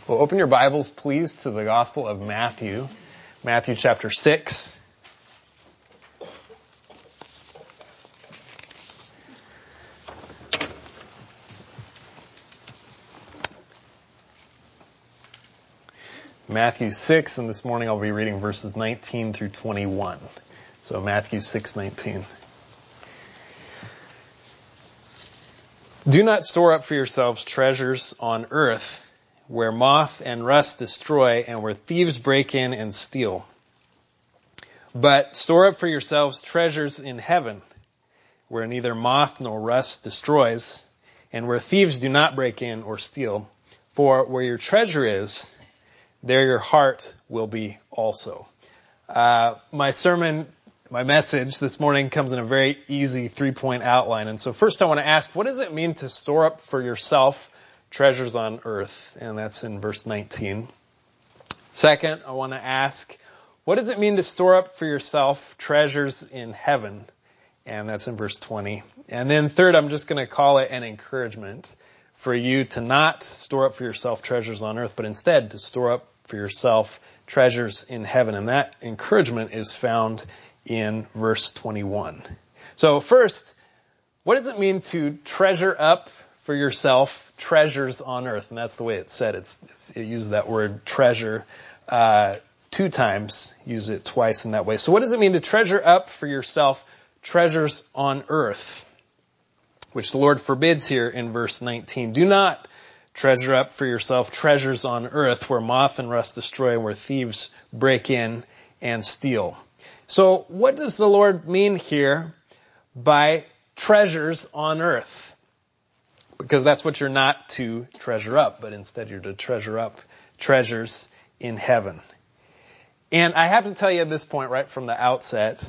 Well, open your Bibles, please, to the Gospel of Matthew, Matthew chapter 6. Matthew 6, and this morning I'll be reading verses 19 through 21. So Matthew 6:19. Do not store up for yourselves treasures on earth, where moth and rust destroy and where thieves break in and steal. But store up for yourselves treasures in heaven, where neither moth nor rust destroys, and where thieves do not break in or steal. For where your treasure is, there your heart will be also. My message this morning comes in a very easy 3-point outline. And so first I want to ask, what does it mean to store up for yourself treasures on earth? And that's in verse 19. Second, I want to ask, what does it mean to store up for yourself treasures in heaven? And that's in verse 20. And then third, I'm just going to call it an encouragement for you to not store up for yourself treasures on earth, but instead to store up for yourself treasures in heaven. And that encouragement is found in verse 21. So first, what does it mean to treasure up for yourself treasures on earth? And that's the way it's said. It uses that word treasure 2 times. Use it twice in that way. So what does it mean to treasure up for yourself treasures on earth? Which the Lord forbids here in verse 19. Do not treasure up for yourself treasures on earth, where moth and rust destroy and where thieves break in and steal. So what does the Lord mean here by treasures on earth? Because that's what you're not to treasure up, but instead you're to treasure up treasures in heaven. And I have to tell you at this point, right from the outset,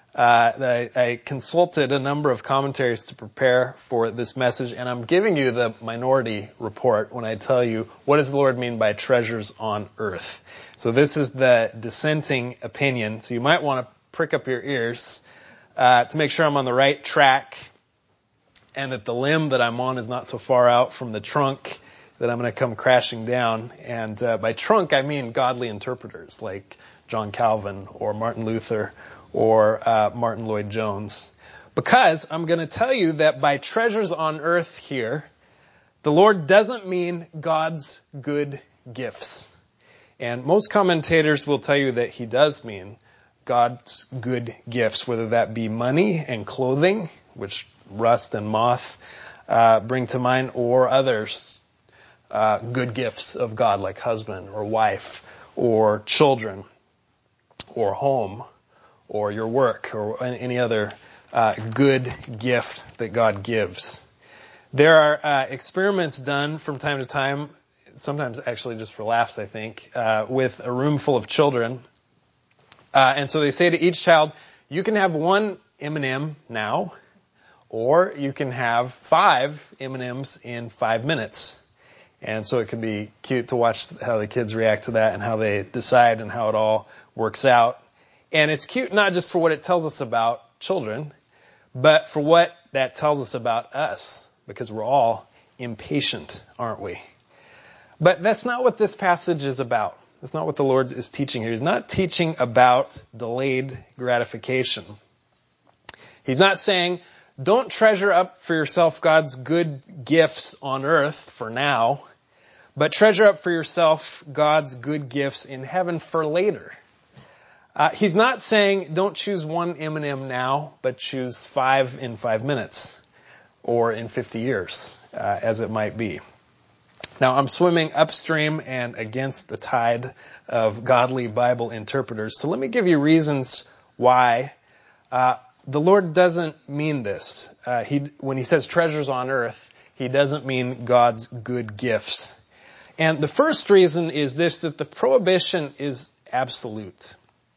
that I consulted a number of commentaries to prepare for this message, and I'm giving you the minority report when I tell you what does the Lord mean by treasures on earth. So this is the dissenting opinion, so you might want to prick up your ears to make sure I'm on the right track and that the limb that I'm on is not so far out from the trunk that I'm going to come crashing down. And by trunk, I mean godly interpreters like John Calvin or Martin Luther or Martin Lloyd-Jones. Because I'm going to tell you that by treasures on earth here, the Lord doesn't mean God's good gifts. And most commentators will tell you that he does mean God's good gifts, whether that be money and clothing, which rust and moth bring to mind, or others, good gifts of God like husband or wife or children or home or your work or any other good gift that God gives. There are experiments done from time to time, sometimes actually just for laughs, I think, with a room full of children. And so they say to each child, you can have 1 M&M now, or you can have 5 M&Ms in 5 minutes. And so it can be cute to watch how the kids react to that and how they decide and how it all works out. And it's cute not just for what it tells us about children, but for what that tells us about us, because we're all impatient, aren't we? But that's not what this passage is about. That's not what the Lord is teaching here. He's not teaching about delayed gratification. He's not saying, don't treasure up for yourself God's good gifts on earth for now, but treasure up for yourself God's good gifts in heaven for later. He's not saying don't choose 1 M&M now, but choose 5 in 5 minutes or in 50 years, as it might be. Now, I'm swimming upstream and against the tide of godly Bible interpreters. So let me give you reasons why the Lord doesn't mean this. When he says treasures on earth, he doesn't mean God's good gifts. And the first reason is this, that the prohibition is absolute.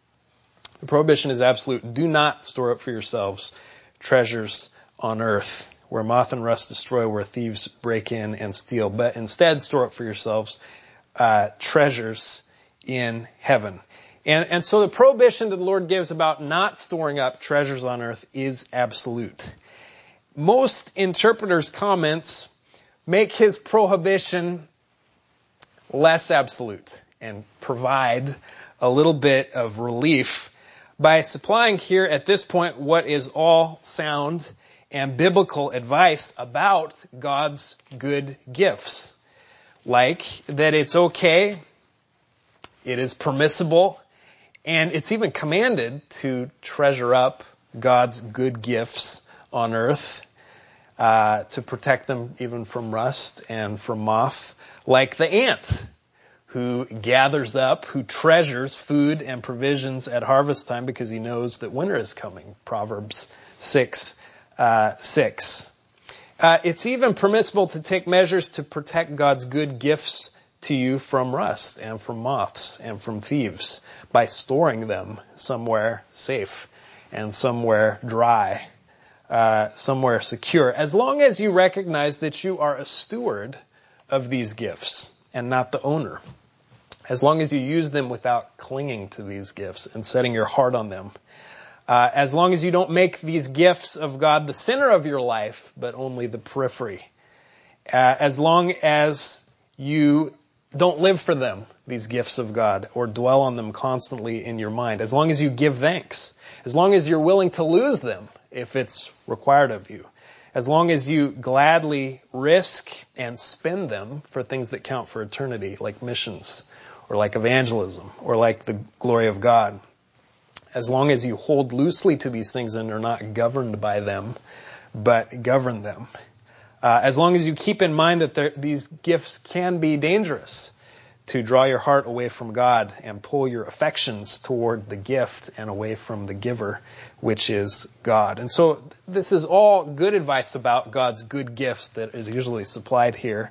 The prohibition is absolute. Do not store up for yourselves treasures on earth, where moth and rust destroy, where thieves break in and steal. But instead, store up for yourselves treasures in heaven. And so the prohibition that the Lord gives about not storing up treasures on earth is absolute. Most interpreters' comments make his prohibition less absolute and provide a little bit of relief by supplying here at this point what is all sound and biblical advice about God's good gifts. Like that it's okay, it is permissible, and it's even commanded to treasure up God's good gifts on earth, to protect them even from rust and from moth, like the ant who gathers up, who treasures food and provisions at harvest time because he knows that winter is coming. Proverbs 6:6. It's even permissible to take measures to protect God's good gifts to you from rust and from moths and from thieves by storing them somewhere safe and somewhere dry, somewhere secure, as long as you recognize that you are a steward of these gifts and not the owner. As long as you use them without clinging to these gifts and setting your heart on them. As long as you don't make these gifts of God the center of your life, but only the periphery. As long as you don't live for them, these gifts of God, or dwell on them constantly in your mind. As long as you give thanks. As long as you're willing to lose them if it's required of you. As long as you gladly risk and spend them for things that count for eternity, like missions, or like evangelism, or like the glory of God. As long as you hold loosely to these things and are not governed by them, but govern them. As long as you keep in mind that these gifts can be dangerous to draw your heart away from God and pull your affections toward the gift and away from the giver, which is God. And so this is all good advice about God's good gifts that is usually supplied here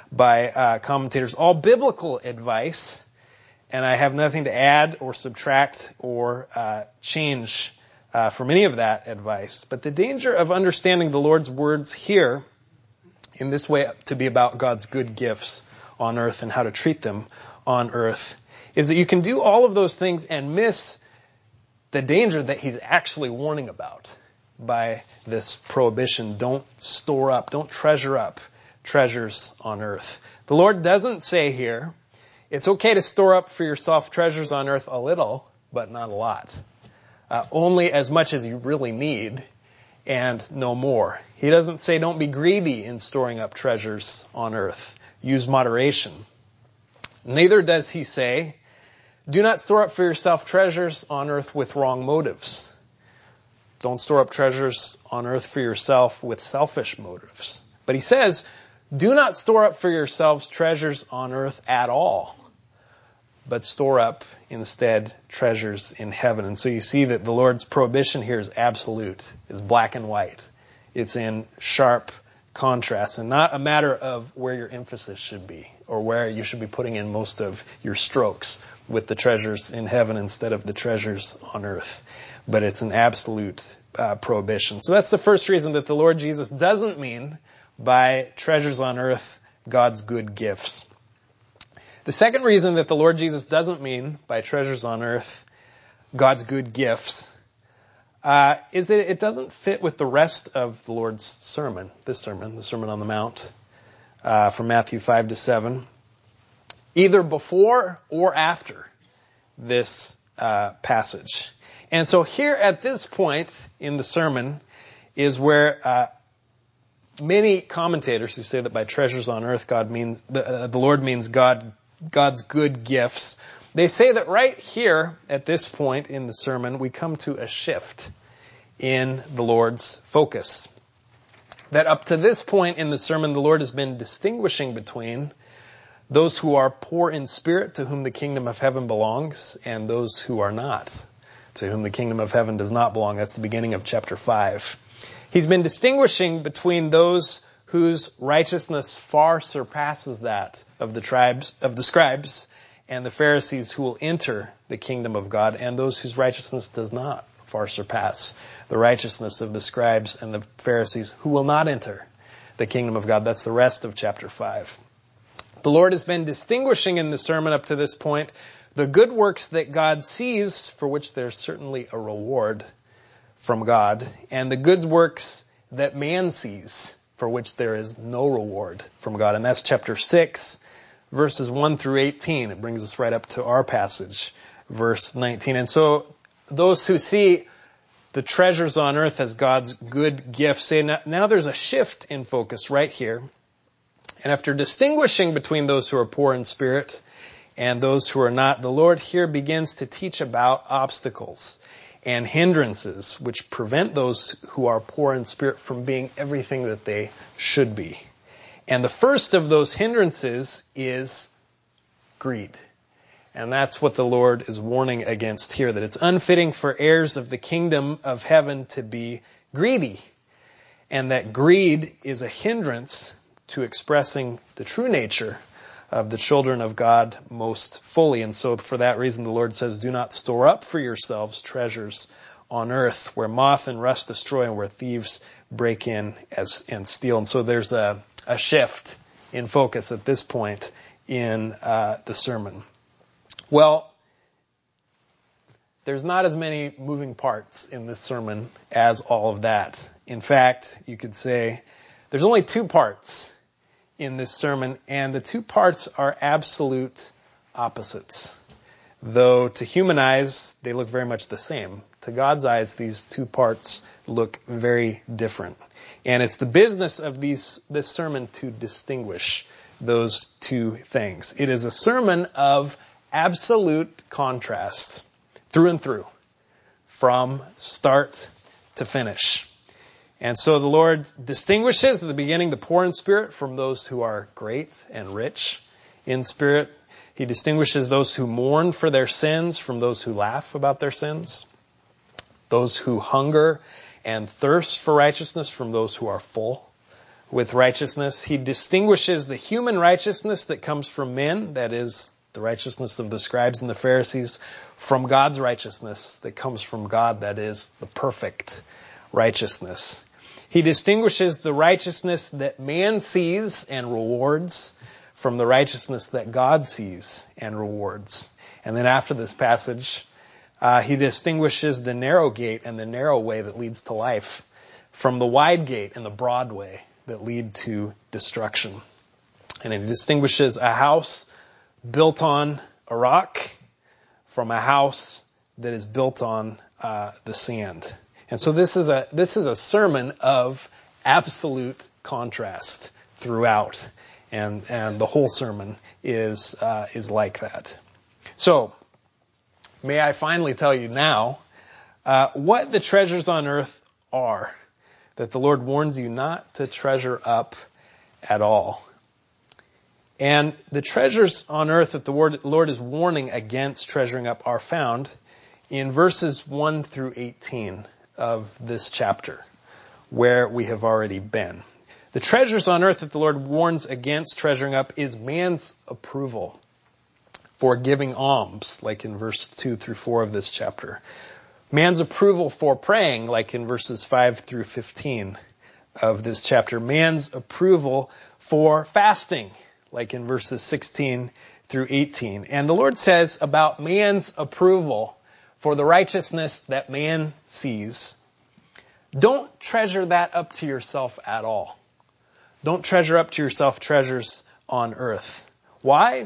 by commentators. All biblical advice. And I have nothing to add or subtract or change from any of that advice. But the danger of understanding the Lord's words here in this way to be about God's good gifts on earth and how to treat them on earth is that you can do all of those things and miss the danger that he's actually warning about by this prohibition. Don't store up, don't treasure up treasures on earth. The Lord doesn't say here, it's okay to store up for yourself treasures on earth a little, but not a lot. Only as much as you really need and no more. He doesn't say don't be greedy in storing up treasures on earth. Use moderation. Neither does he say do not store up for yourself treasures on earth with wrong motives. Don't store up treasures on earth for yourself with selfish motives. But he says do not store up for yourselves treasures on earth at all, but store up instead treasures in heaven. And so you see that the Lord's prohibition here is absolute, is black and white. It's in sharp contrast and not a matter of where your emphasis should be or where you should be putting in most of your strokes with the treasures in heaven instead of the treasures on earth. But it's an absolute prohibition. So that's the first reason that the Lord Jesus doesn't mean by treasures on earth God's good gifts. The second reason that the Lord Jesus doesn't mean by treasures on earth God's good gifts is that it doesn't fit with the rest of the Lord's sermon, the Sermon on the Mount, from Matthew 5-7, either before or after this passage. And so here at this point in the sermon is where many commentators who say that by treasures on earth God means the Lord means God's good gifts. They say that right here at this point in the sermon we come to a shift in the Lord's focus. That up to this point in the sermon the Lord has been distinguishing between those who are poor in spirit to whom the kingdom of heaven belongs and those who are not, to whom the kingdom of heaven does not belong. That's the beginning of chapter 5. He's been distinguishing between those whose righteousness far surpasses that of the scribes and the Pharisees who will enter the kingdom of God, and those whose righteousness does not far surpass the righteousness of the scribes and the Pharisees who will not enter the kingdom of God. That's the rest of chapter 5. The Lord has been distinguishing in the sermon up to this point the good works that God sees, for which there's certainly a reward from God, and the good works that man sees, for which there is no reward from God. And that's chapter 6, verses 1 through 18. It brings us right up to our passage, verse 19. And so those who see the treasures on earth as God's good gifts say, now there's a shift in focus right here. And after distinguishing between those who are poor in spirit and those who are not, the Lord here begins to teach about obstacles and hindrances which prevent those who are poor in spirit from being everything that they should be. And the first of those hindrances is greed. And that's what the Lord is warning against here, that it's unfitting for heirs of the kingdom of heaven to be greedy. And that greed is a hindrance to expressing the true nature of the children of God most fully. And so for that reason, the Lord says, do not store up for yourselves treasures on earth where moth and rust destroy and where thieves break in and steal. And so there's a shift in focus at this point in the sermon. Well, there's not as many moving parts in this sermon as all of that. In fact, you could say there's only 2 parts in this sermon, and the 2 parts are absolute opposites. Though to human eyes, they look very much the same. To God's eyes, these 2 parts look very different. And it's the business of this sermon to distinguish those 2 things. It is a sermon of absolute contrast through and through, from start to finish. And so the Lord distinguishes at the beginning the poor in spirit from those who are great and rich in spirit. He distinguishes those who mourn for their sins from those who laugh about their sins. Those who hunger and thirst for righteousness from those who are full with righteousness. He distinguishes the human righteousness that comes from men, that is, the righteousness of the scribes and the Pharisees, from God's righteousness that comes from God, that is, the perfect righteousness. He distinguishes the righteousness that man sees and rewards from the righteousness that God sees and rewards. And then after this passage, he distinguishes the narrow gate and the narrow way that leads to life from the wide gate and the broad way that lead to destruction. And he distinguishes a house built on a rock from a house that is built on the sand. And so this is a sermon of absolute contrast throughout, and the whole sermon is like that. So, may I finally tell you now what the treasures on earth are that the Lord warns you not to treasure up at all. And the treasures on earth that the Lord is warning against treasuring up are found in verses 1 through 18 of this chapter, where we have already been. The treasures on earth that the Lord warns against treasuring up is man's approval for giving alms, like in verse 2 through 4 of this chapter. Man's approval for praying, like in verses 5 through 15 of this chapter. Man's approval for fasting, like in verses 16 through 18. And the Lord says about man's approval for the righteousness that man sees, don't treasure that up to yourself at all. Don't treasure up to yourself treasures on earth. Why?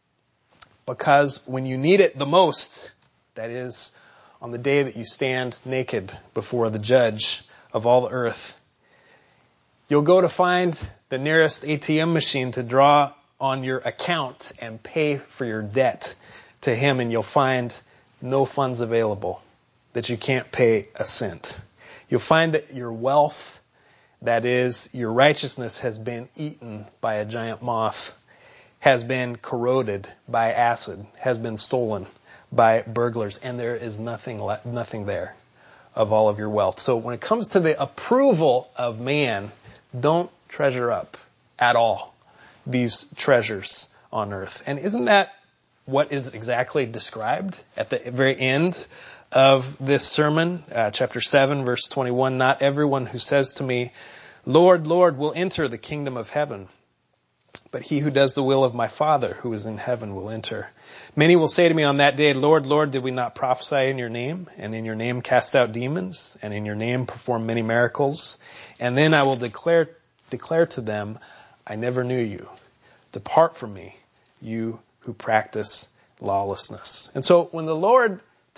Because when you need it the most, that is, on the day that you stand naked before the judge of all the earth, you'll go to find the nearest ATM machine to draw on your account and pay for your debt to him, and you'll find no funds available, that you can't pay a cent. You'll find that your wealth, that is, your righteousness, has been eaten by a giant moth, has been corroded by acid, has been stolen by burglars, and there is nothing there of all of your wealth. So when it comes to the approval of man, don't treasure up at all these treasures on earth. And isn't that what is exactly described at the very end of this sermon? Chapter 7, verse 21, not everyone who says to me, Lord, Lord, will enter the kingdom of heaven, but he who does the will of my Father who is in heaven will enter. Many will say to me on that day, Lord, Lord, did we not prophesy in your name, and in your name cast out demons, and in your name perform many miracles? And then I will declare to them, I never knew you. Depart from me, you who practice lawlessness. And so when the Lord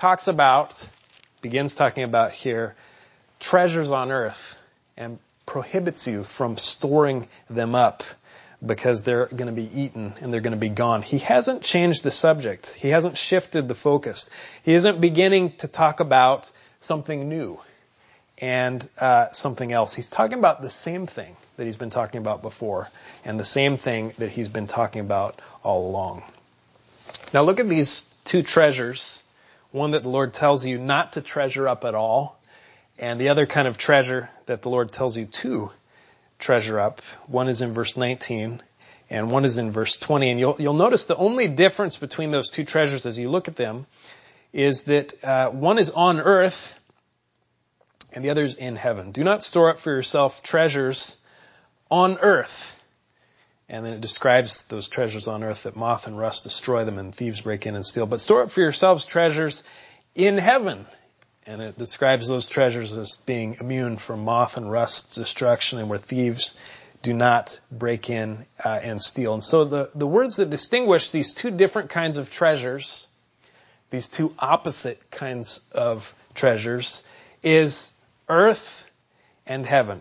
begins talking about here, treasures on earth, and prohibits you from storing them up because they're going to be eaten and they're going to be gone. He hasn't changed the subject. He hasn't shifted the focus. He isn't beginning to talk about something new and something else. He's talking about the same thing that he's been talking about before and the same thing that he's been talking about all along. Now look at these two treasures. One that the Lord tells you not to treasure up at all, and the other kind of treasure that the Lord tells you to treasure up. One is in verse 19 and one is in verse 20. And you'll notice the only difference between those two treasures as you look at them is that one is on earth and the other is in heaven. Do not store up for yourself treasures on earth. And then it describes those treasures on earth that moth and rust destroy them and thieves break in and steal. But store up for yourselves treasures in heaven. And it describes those treasures as being immune from moth and rust destruction and where thieves do not break in and steal. And so the words that distinguish these two different kinds of treasures, these two opposite kinds of treasures, is earth and heaven.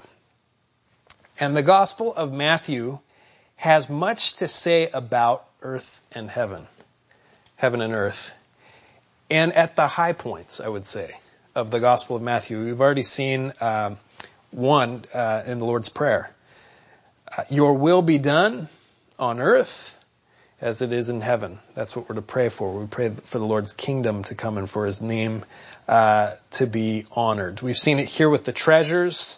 And the Gospel of Matthew has much to say about earth and heaven and earth. And at the high points, I would say, of the Gospel of Matthew, we've already seen one in the Lord's Prayer. Your will be done on earth as it is in heaven. That's what we're to pray for. We pray for the Lord's kingdom to come and for his name to be honored. We've seen it here with the treasures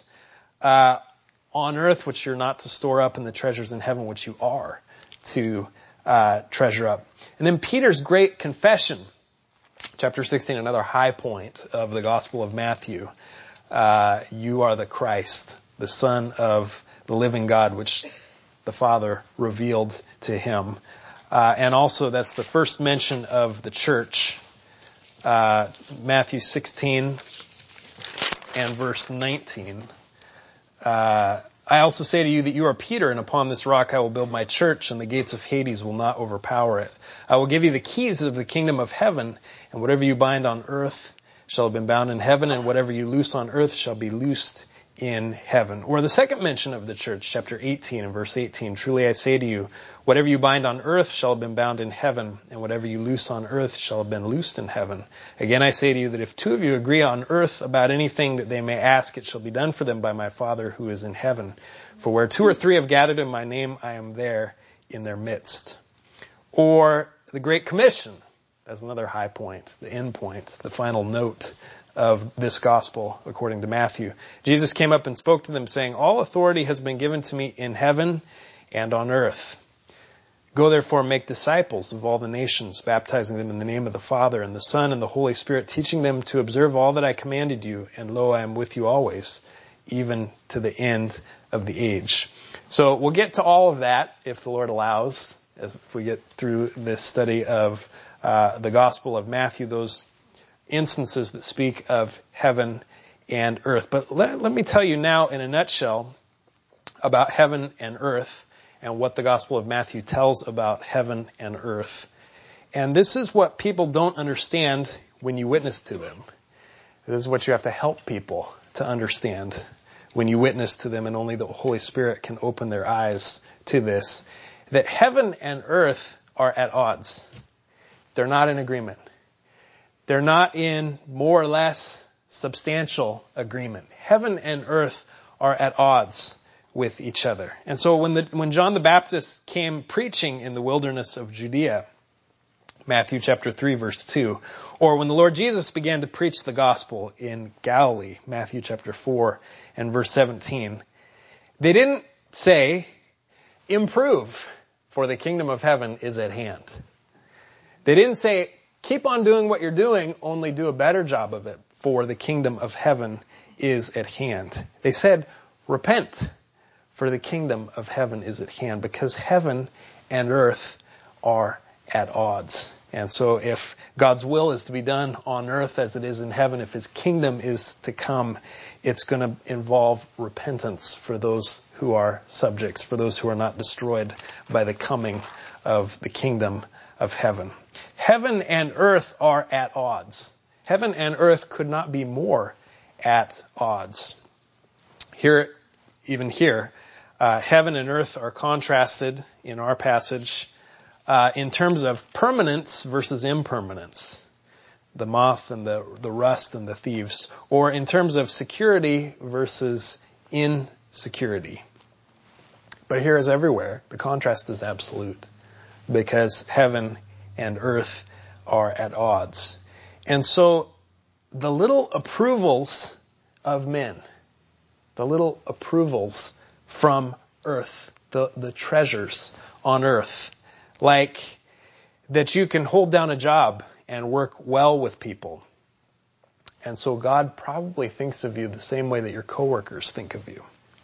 on earth, which you're not to store up, and the treasures in heaven, which you are to treasure up. And then Peter's great confession, chapter 16, another high point of the Gospel of Matthew. You are the Christ, the Son of the living God, which the Father revealed to him. And also that's the first mention of the church, Matthew 16 and verse 19. I also say to you that you are Peter, and upon this rock I will build my church, and the gates of Hades will not overpower it. I will give you the keys of the kingdom of heaven, and whatever you bind on earth shall have been bound in heaven, and whatever you loose on earth shall be loosed in heaven. Or the second mention of the church, chapter 18 and verse 18. Truly I say to you, whatever you bind on earth shall have been bound in heaven, and whatever you loose on earth shall have been loosed in heaven. Again I say to you that if two of you agree on earth about anything that they may ask, it shall be done for them by my Father who is in heaven. For where two or three have gathered in my name, I am there in their midst. Or the Great Commission. That's another high point, the end point, the final note of this gospel according to Matthew. Jesus came up and spoke to them saying, all authority has been given to me in heaven and on earth. Go therefore and make disciples of all the nations, baptizing them in the name of the Father and the Son and the Holy Spirit, teaching them to observe all that I commanded you. And lo, I am with you always, even to the end of the age. So we'll get to all of that if the Lord allows, as if we get through this study of the Gospel of Matthew, those instances that speak of heaven and earth. But let me tell you now in a nutshell about heaven and earth and what the Gospel of Matthew tells about heaven and earth. And this is what people don't understand when you witness to them. This is what you have to help people to understand when you witness to them, and only the Holy Spirit can open their eyes to this. That heaven and earth are at odds. They're not in agreement. They're not in more or less substantial agreement. Heaven and earth are at odds with each other. And so when John the Baptist came preaching in the wilderness of Judea, Matthew chapter 3 verse 2, or when the Lord Jesus began to preach the gospel in Galilee, Matthew chapter 4 and verse 17, they didn't say, improve, for the kingdom of heaven is at hand. They didn't say, keep on doing what you're doing, only do a better job of it, for the kingdom of heaven is at hand. They said, repent, for the kingdom of heaven is at hand, because heaven and earth are at odds. And so if God's will is to be done on earth as it is in heaven, if his kingdom is to come, it's going to involve repentance for those who are subjects, for those who are not destroyed by the coming of the kingdom of heaven. Heaven and earth are at odds. Heaven and earth could not be more at odds. Here, heaven and earth are contrasted in our passage in terms of permanence versus impermanence. The moth and the rust and the thieves, or in terms of security versus insecurity. But here as everywhere, the contrast is absolute, because heaven and earth are at odds. And so the little approvals of men, the little approvals from earth, the treasures on earth, like that you can hold down a job and work well with people. And so God probably thinks of you the same way that your coworkers think of you.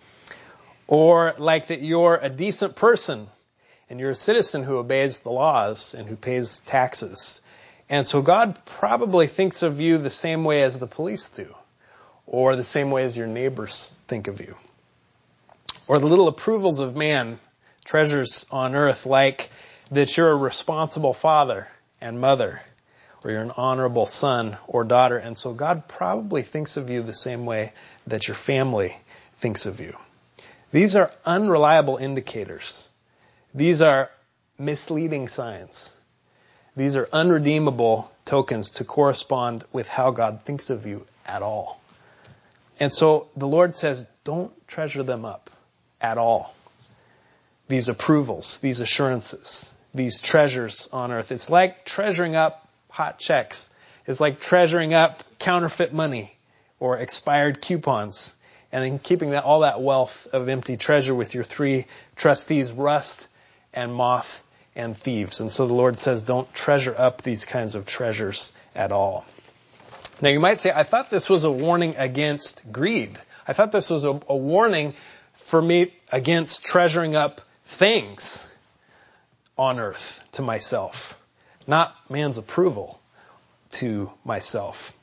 Or like that you're a decent person and you're a citizen who obeys the laws and who pays taxes. And so God probably thinks of you the same way as the police do, or the same way as your neighbors think of you. Or the little approvals of man, treasures on earth, like that you're a responsible father and mother, or you're an honorable son or daughter. And so God probably thinks of you the same way that your family thinks of you. These are unreliable indicators. These are misleading signs. These are unredeemable tokens to correspond with how God thinks of you at all. And so the Lord says, don't treasure them up at all. These approvals, these assurances, these treasures on earth. It's like treasuring up hot checks. It's like treasuring up counterfeit money or expired coupons, and then keeping all that wealth of empty treasure with your three trustees, rust and moth and thieves. And so the Lord says, don't treasure up these kinds of treasures at all. Now you might say, I thought this was a warning against greed. I thought this was a warning for me against treasuring up things on earth to myself, not man's approval to myself.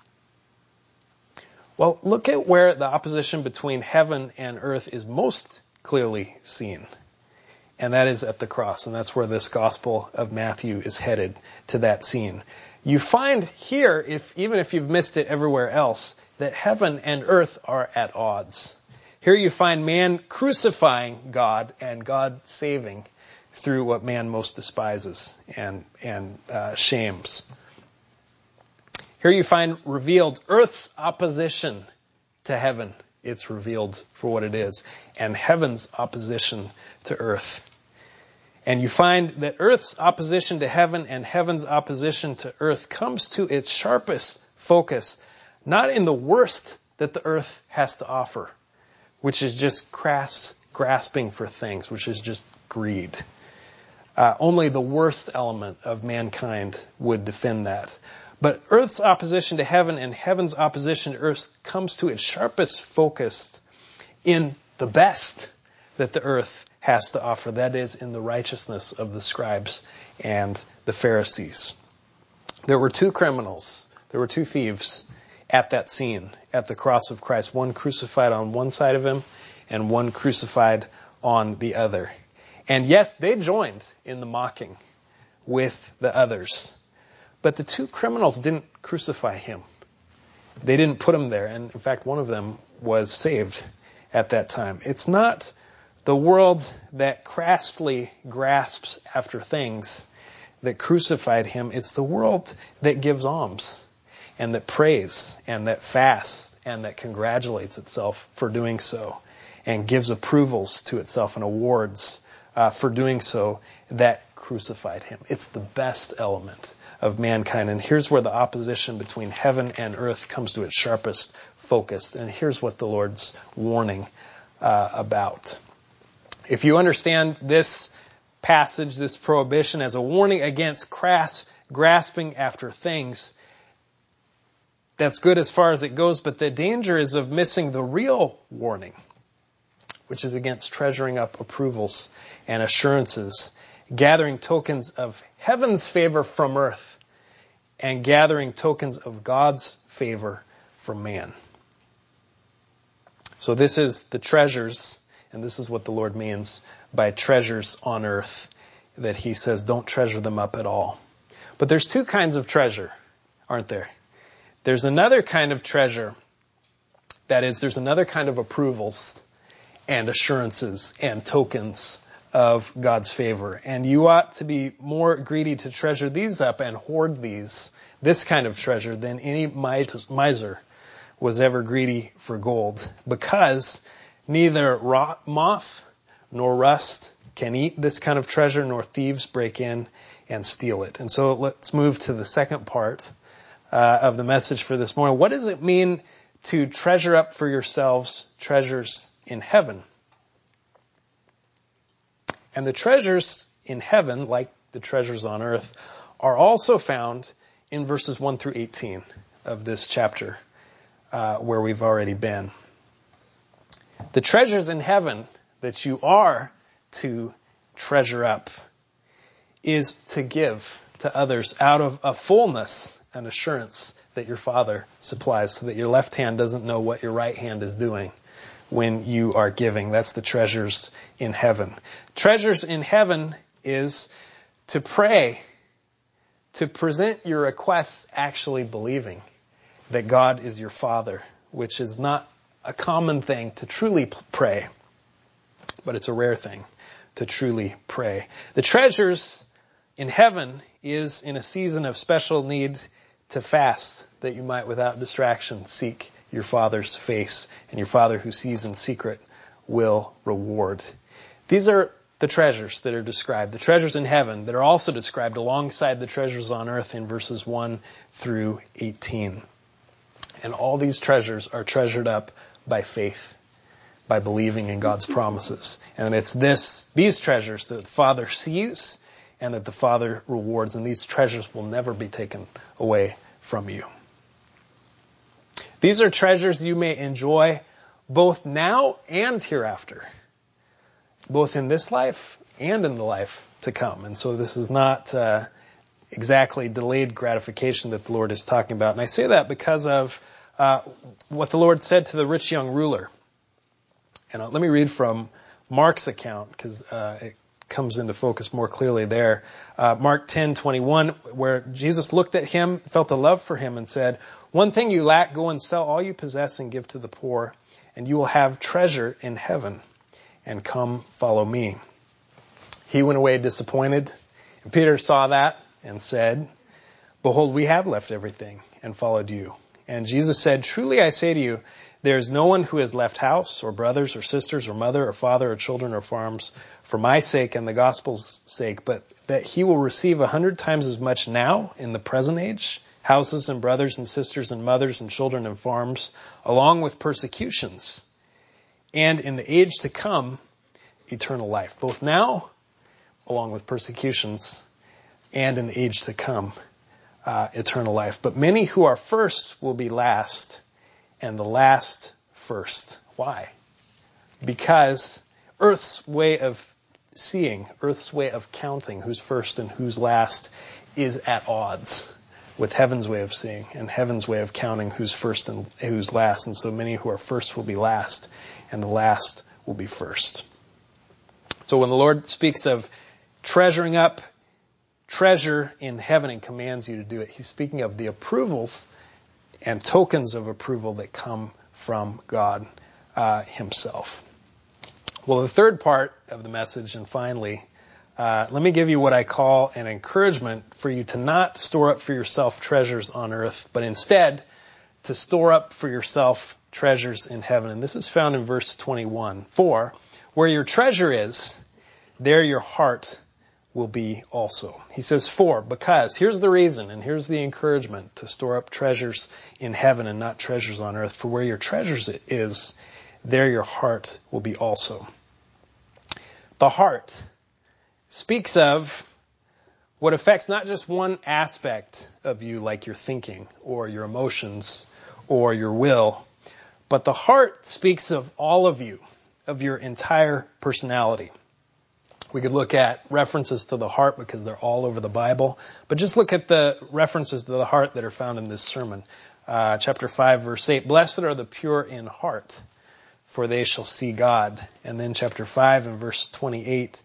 Well, look at where the opposition between heaven and earth is most clearly seen. And that is at the cross. And that's where this Gospel of Matthew is headed, to that scene. You find here, even if you've missed it everywhere else, that heaven and earth are at odds. Here you find man crucifying God and God saving through what man most despises and shames. Here you find revealed earth's opposition to heaven. It's revealed for what it is. And heaven's opposition to earth. And you find that earth's opposition to heaven and heaven's opposition to earth comes to its sharpest focus, not in the worst that the earth has to offer, which is just crass grasping for things, which is just greed. Only the worst element of mankind would defend that. But earth's opposition to heaven and heaven's opposition to earth comes to its sharpest focus in the best that the earth has to offer. That is, in the righteousness of the scribes and the Pharisees. There were two criminals. There were two thieves at that scene, at the cross of Christ. One crucified on one side of him and one crucified on the other. And yes, they joined in the mocking with the others. But the two criminals didn't crucify him. They didn't put him there. And in fact, one of them was saved at that time. It's not the world that crassly grasps after things that crucified him. It's the world that gives alms and that prays and that fasts and that congratulates itself for doing so and gives approvals to itself and awards for doing so that crucified him. It's the best element of mankind. And here's where the opposition between heaven and earth comes to its sharpest focus. And here's what the Lord's warning about. If you understand this passage, this prohibition, as a warning against crass grasping after things, that's good as far as it goes, but the danger is of missing the real warning, which is against treasuring up approvals and assurances, gathering tokens of heaven's favor from earth, and gathering tokens of God's favor from man. So this is the treasures, and this is what the Lord means by treasures on earth. that he says don't treasure them up at all. But there's two kinds of treasure, aren't there? There's another kind of treasure. That is, there's another kind of approvals and assurances and tokens of God's favor. And you ought to be more greedy to treasure these up and hoard this kind of treasure, than any miser was ever greedy for gold. Because neither moth nor rust can eat this kind of treasure, nor thieves break in and steal it. And so let's move to the second part of the message for this morning. What does it mean to treasure up for yourselves treasures in heaven? And the treasures in heaven, like the treasures on earth, are also found in verses 1 through 18 of this chapter where we've already been. The treasures in heaven that you are to treasure up is to give to others out of a fullness and assurance that your Father supplies, so that your left hand doesn't know what your right hand is doing when you are giving. That's the treasures in heaven. Treasures in heaven is to pray, to present your requests actually believing that God is your Father, which is not a common thing to truly pray, but it's a rare thing to truly pray. The treasures in heaven is in a season of special need to fast, that you might without distraction seek your Father's face, and your Father who sees in secret will reward. These are the treasures that are described, the treasures in heaven that are also described alongside the treasures on earth in verses 1 through 18. And all these treasures are treasured up by faith, by believing in God's promises. And it's these treasures that the Father sees and that the Father rewards, and these treasures will never be taken away from you. These are treasures you may enjoy both now and hereafter, both in this life and in the life to come. And so this is not exactly delayed gratification that the Lord is talking about. And I say that because of what the Lord said to the rich young ruler. And let me read from Mark's account, because it comes into focus more clearly there. Mark 10:21, where Jesus looked at him, felt a love for him, and said, "One thing you lack, go and sell all you possess and give to the poor, and you will have treasure in heaven. And come, follow me." He went away disappointed, and Peter saw that and said, "Behold, we have left everything and followed you." And Jesus said, "Truly I say to you, there is no one who has left house or brothers or sisters or mother or father or children or farms for my sake and the gospel's sake, but that he will receive 100 times as much now in the present age, houses and brothers and sisters and mothers and children and farms, along with persecutions, and in the age to come, eternal life." Both now, along with persecutions, and in the age to come, eternal life. But many who are first will be last, and the last first. Why? Because earth's way of seeing, earth's way of counting who's first and who's last is at odds with heaven's way of seeing and heaven's way of counting who's first and who's last. And so many who are first will be last, and the last will be first. So when the Lord speaks of treasuring up treasure in heaven and commands you to do it, he's speaking of the approvals and tokens of approval that come from God himself. Well, the third part of the message, and finally, let me give you what I call an encouragement for you to not store up for yourself treasures on earth, but instead to store up for yourself treasures in heaven. And this is found in verse 21. "For where your treasure is, there your heart will be also." He says for, because. Here's the reason, and here's the encouragement to store up treasures in heaven and not treasures on earth. For where your treasures is, there your heart will be also. The heart speaks of what affects not just one aspect of you, like your thinking or your emotions or your will, but the heart speaks of all of you, of your entire personality. We could look at references to the heart because they're all over the Bible, but just look at the references to the heart that are found in this sermon. Chapter 5, verse 8, "Blessed are the pure in heart, for they shall see God." And then chapter 5 and verse 28,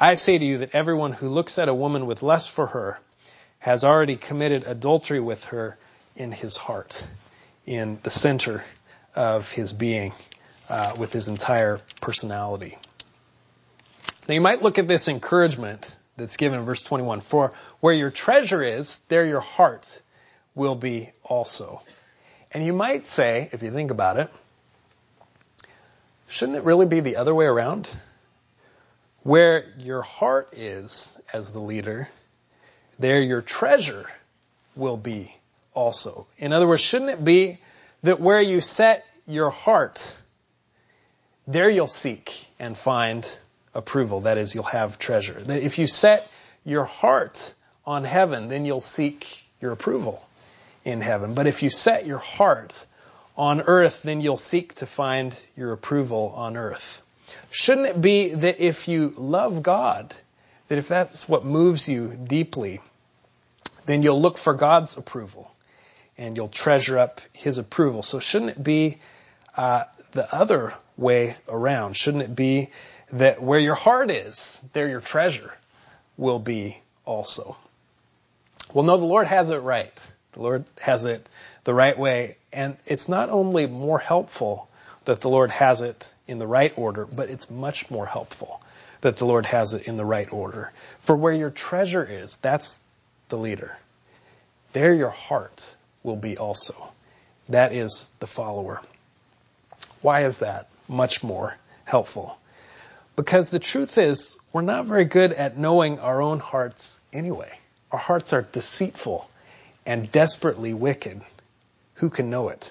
I say to you that everyone who looks at a woman with lust for her has already committed adultery with her in his heart, in the center of his being, with his entire personality. Now you might look at this encouragement that's given in verse 21. For where your treasure is, there your heart will be also. And you might say, if you think about it, shouldn't it really be the other way around? Where your heart is as the leader, there your treasure will be also. In other words, shouldn't it be that where you set your heart, there you'll seek and find approval. That is, you'll have treasure. That if you set your heart on heaven, then you'll seek your approval in heaven. But if you set your heart on earth, then you'll seek to find your approval on earth. Shouldn't it be that if you love God, that if that's what moves you deeply, then you'll look for God's approval and you'll treasure up his approval? So shouldn't it be the other way around? Shouldn't it be that where your heart is, there your treasure will be also? Well, no, the Lord has it right. The Lord has it the right way. And it's not only more helpful that the Lord has it in the right order, but it's much more helpful that the Lord has it in the right order. For where your treasure is, that's the leader. There your heart will be also. That is the follower. Why is that much more helpful? Because the truth is, we're not very good at knowing our own hearts anyway. Our hearts are deceitful and desperately wicked. Who can know it?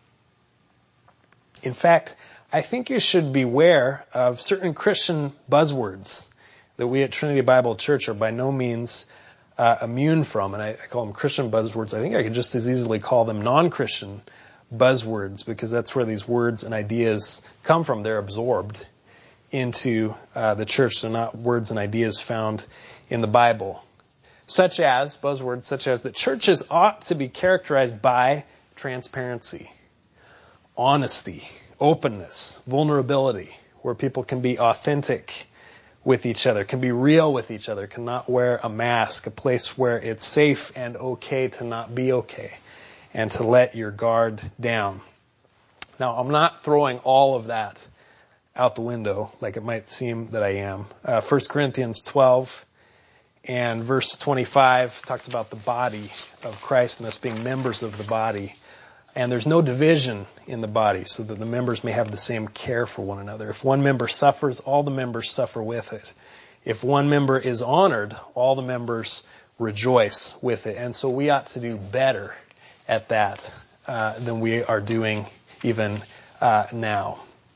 In fact, I think you should beware of certain Christian buzzwords that we at Trinity Bible Church are by no means immune from. And I call them Christian buzzwords. I think I could just as easily call them non-Christian buzzwords, because that's where these words and ideas come from. They're absorbed into the church. They're not words and ideas found in the Bible. Buzzwords such as that churches ought to be characterized by transparency, honesty, openness, vulnerability, where people can be authentic with each other, can be real with each other, cannot wear a mask, a place where it's safe and okay to not be okay, and to let your guard down. Now, I'm not throwing all of that out the window like it might seem that I am. 1 Corinthians 12 and verse 25 talks about the body of Christ and us being members of the body. And there's no division in the body, so that the members may have the same care for one another. If one member suffers, all the members suffer with it. If one member is honored, all the members rejoice with it. And so we ought to do better at that than we are doing even now.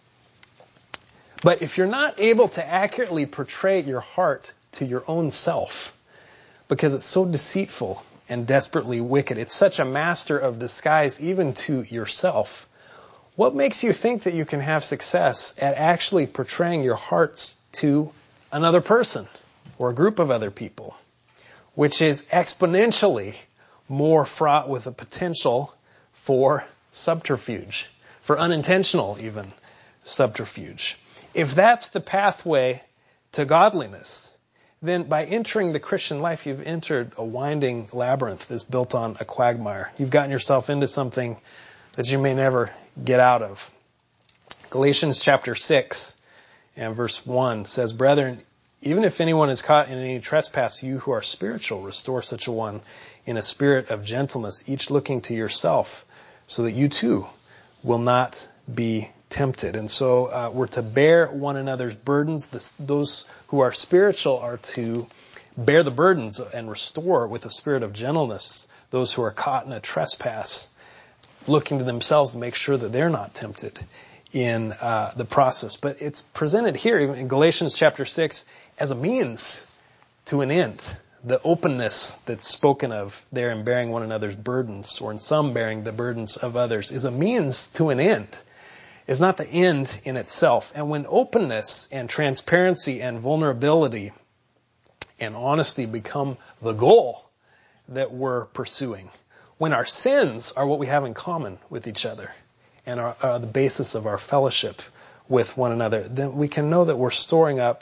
But if you're not able to accurately portray your heart to your own self, because it's so deceitful and desperately wicked, it's such a master of disguise even to yourself, what makes you think that you can have success at actually portraying your hearts to another person or a group of other people, which is exponentially more fraught with a potential for subterfuge, for unintentional even subterfuge? If that's the pathway to godliness, then by entering the Christian life, you've entered a winding labyrinth that's built on a quagmire. You've gotten yourself into something that you may never get out of. Galatians chapter 6 and verse 1 says, "Brethren, even if anyone is caught in any trespass, you who are spiritual, restore such a one in a spirit of gentleness, each looking to yourself, so that you too will not be tempted." And so we're to bear one another's burdens. Those who are spiritual are to bear the burdens and restore with a spirit of gentleness those who are caught in a trespass, looking to themselves to make sure that they're not tempted in the process. But it's presented here in Galatians chapter 6 as a means to an end. The openness that's spoken of there in bearing one another's burdens, or in some bearing the burdens of others, is a means to an end. It's not the end in itself. And when openness and transparency and vulnerability and honesty become the goal that we're pursuing, when our sins are what we have in common with each other and are the basis of our fellowship with one another, then we can know that we're storing up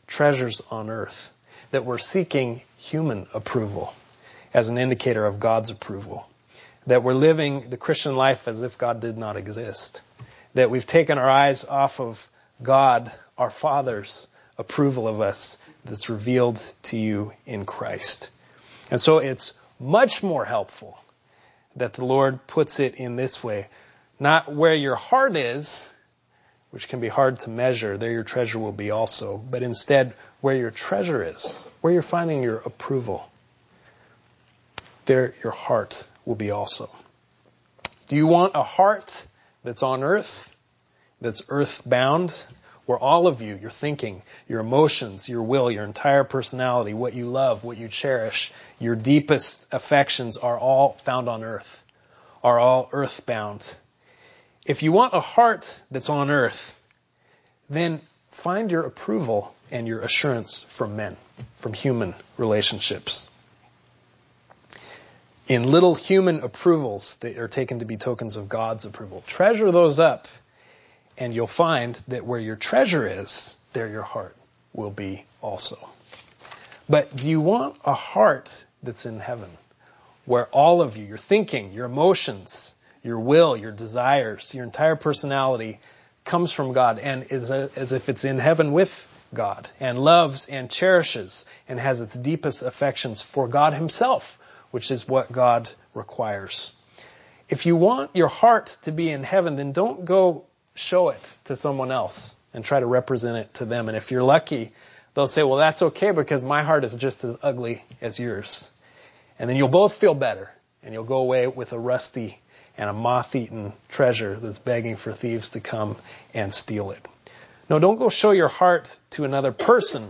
treasures on earth, that we're seeking human approval as an indicator of God's approval, that we're living the Christian life as if God did not exist, that we've taken our eyes off of God, our Father's approval of us that's revealed to you in Christ. And so it's much more helpful that the Lord puts it in this way. Not where your heart is, which can be hard to measure, there your treasure will be also, but instead where your treasure is, where you're finding your approval, there your heart will be also. Do you want a heart that's on earth, that's earth-bound, where all of you, your thinking, your emotions, your will, your entire personality, what you love, what you cherish, your deepest affections are all found on earth, are all earth-bound? If you want a heart that's on earth, then find your approval and your assurance from men, from human relationships. In little human approvals that are taken to be tokens of God's approval. Treasure those up, and you'll find that where your treasure is, there your heart will be also. But do you want a heart that's in heaven, where all of you, your thinking, your emotions, your will, your desires, your entire personality comes from God and is as if it's in heaven with God, and loves and cherishes and has its deepest affections for God himself, which is what God requires? If you want your heart to be in heaven, then don't go show it to someone else and try to represent it to them. And if you're lucky, they'll say, well, that's okay because my heart is just as ugly as yours. And then you'll both feel better, and you'll go away with a rusty and a moth-eaten treasure that's begging for thieves to come and steal it. No, don't go show your heart to another person,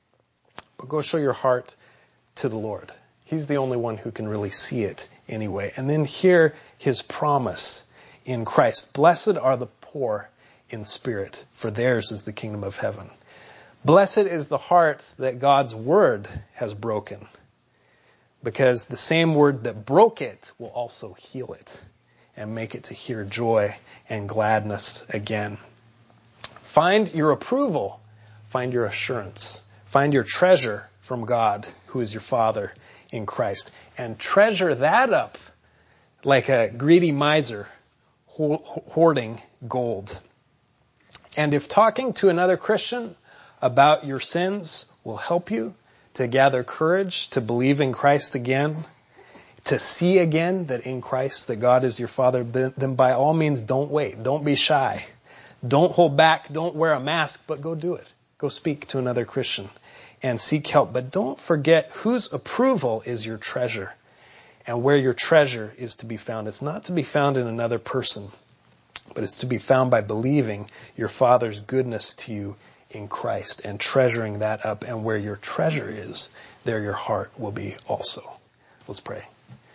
but go show your heart to the Lord. He's the only one who can really see it anyway. And then hear his promise in Christ. Blessed are the poor in spirit, for theirs is the kingdom of heaven. Blessed is the heart that God's word has broken, because the same word that broke it will also heal it and make it to hear joy and gladness again. Find your approval. Find your assurance. Find your treasure from God, who is your Father in Christ. And treasure that up like a greedy miser hoarding gold. And if talking to another Christian about your sins will help you to gather courage to believe in Christ again, to see again that in Christ that God is your Father, then by all means don't wait. Don't be shy. Don't hold back. Don't wear a mask, but go do it. Go speak to another Christian and seek help. But don't forget whose approval is your treasure and where your treasure is to be found. It's not to be found in another person, but it's to be found by believing your Father's goodness to you in Christ and treasuring that up. And where your treasure is, there your heart will be also. Let's pray.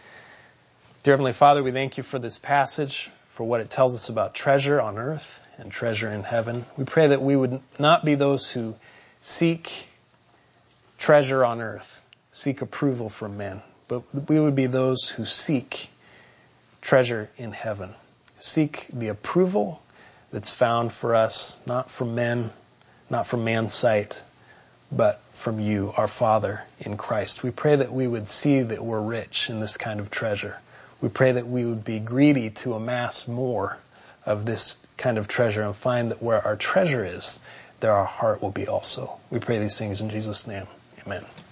Dear Heavenly Father, we thank you for this passage, for what it tells us about treasure on earth and treasure in heaven. We pray that we would not be those who seek treasure on earth, seek approval from men, but we would be those who seek treasure in heaven. Seek the approval that's found for us, not from men, not from man's sight, but from you, our Father in Christ. We pray that we would see that we're rich in this kind of treasure. We pray that we would be greedy to amass more of this kind of treasure and find that where our treasure is, there our heart will be also. We pray these things in Jesus' name. Amen.